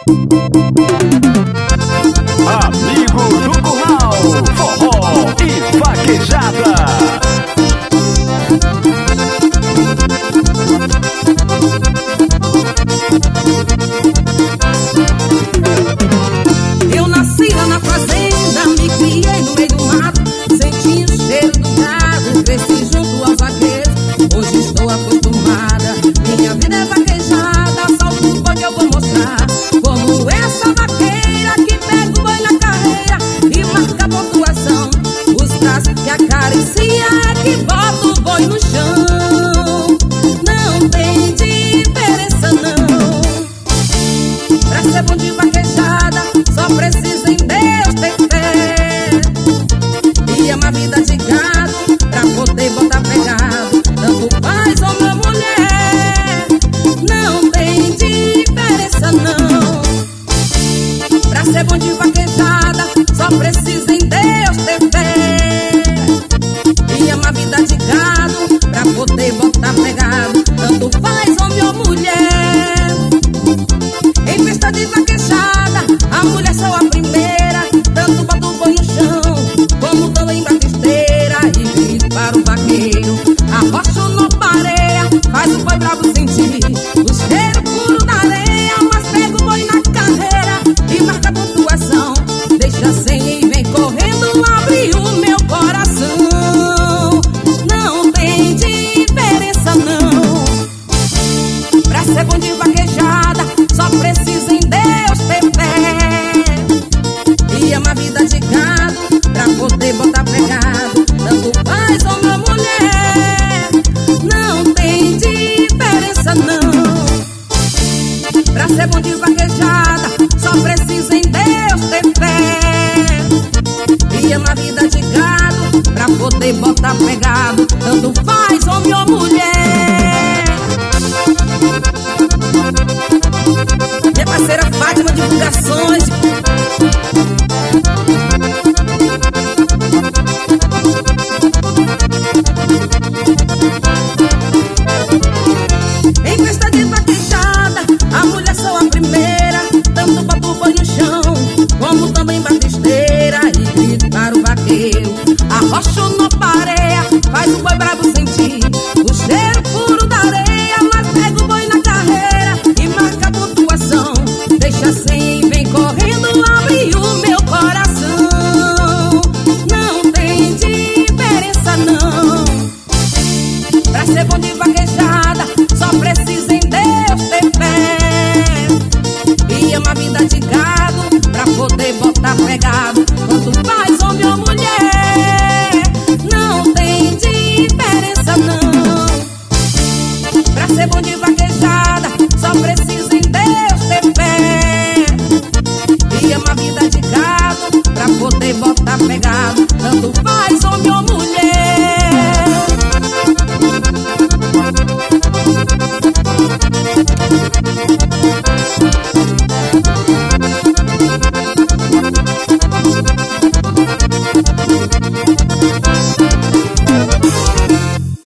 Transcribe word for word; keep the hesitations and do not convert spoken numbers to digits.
Amigo do Curral, forró e vaquejada. Eu nasci lá na fazenda, me criei no meio do mato, senti o cheiro do gado, cresci junto aos vaqueiros. Hoje estou acostumada, minha vida é vaquejada, solta o boi que eu vou mostrar como essa vaqueira que pega o boi na carreira e marca a pontuação. Os braços que acaricia é que bota o boi no chão. Não tem diferença não. Pra ser bom de vaquejada, só precisa em Deus ter fé e ama a vida de gado pra poder botar pegado. Tanto faz homem ou mulher, não tem diferença não. Pra ser bom de vaquejada, só precisa em Deus ter fé e ama a vida de gado pra poder botar pegado. Tanto faz homem ou mulher. Em festa de vaquejada, a mulher só a primeira, tanto bota o boi no chão, como também bate esteira e grita para o vaqueiro. Arrocha ou não pareia, faz o boi bravo sentir o cheiro puro da areia, mas pega o boi na carreira e marca a pontuação. Deixa sem e vem correndo, abre o meu coração. Não tem diferença não. Pra ser bom de vaquejada, só precisa em Deus ter fé e ama a vida de gado pra poder botar pegado. Tanto faz homem ou mulher, não tem diferença não. Pra ser bom de vaquejada, só precisa em Deus ter fé e ama a vida de gado pra poder botar pegado. Tanto faz homem ou mulher. Minha parceira Fátima Divulgações. Em festa de vaquejada, a mulher só a primeira, tanto bota o boi no chão, como também bate esteira e grita para o vaqueiro. Arrocha ou não pareia, faz o boi bravo sentir o cheiro puro da areia, mas pega o boi na carreira e marca a pontuação. Deixa sem e vem correndo, abre o meu coração. Não tem diferença não. Pra ser bom de vaquejada, só precisa em Deus ter fé e ama a vida de gado pra poder botar pegado. Tanto faz homem ou mulher, não tem diferença não. Pra ser bom de vaquejada, só precisa em Deus ter fé e ama a vida de gado pra poder botar pegado. Tanto faz homem ou mulher.